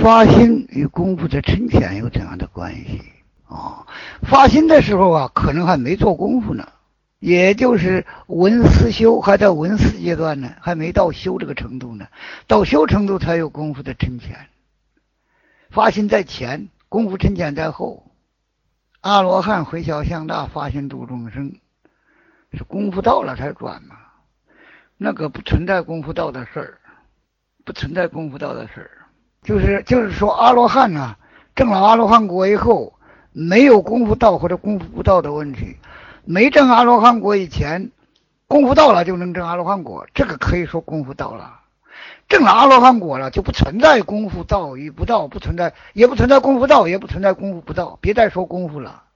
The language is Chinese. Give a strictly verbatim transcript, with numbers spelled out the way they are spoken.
发心与功夫的深浅有怎样的关系啊？发心的时候啊，可能还没做功夫呢，也就是闻思修，还在闻思阶段呢，还没到修这个程度呢，到修程度才有功夫的深浅。发心在前，功夫深浅在后。阿罗汉回小向大，发心度众生，是功夫到了才转嘛？那个不存在功夫到的事儿，不存在功夫到的事儿。就是就是说，阿罗汉啊，证了阿罗汉果以后，没有功夫到或者功夫不到的问题。没证阿罗汉果以前，功夫到了就能证阿罗汉果，这个可以说功夫到了。证了阿罗汉果了，就不存在功夫到与不到，不存在，也不存在功夫到，也不存在功夫不到，别再说功夫了。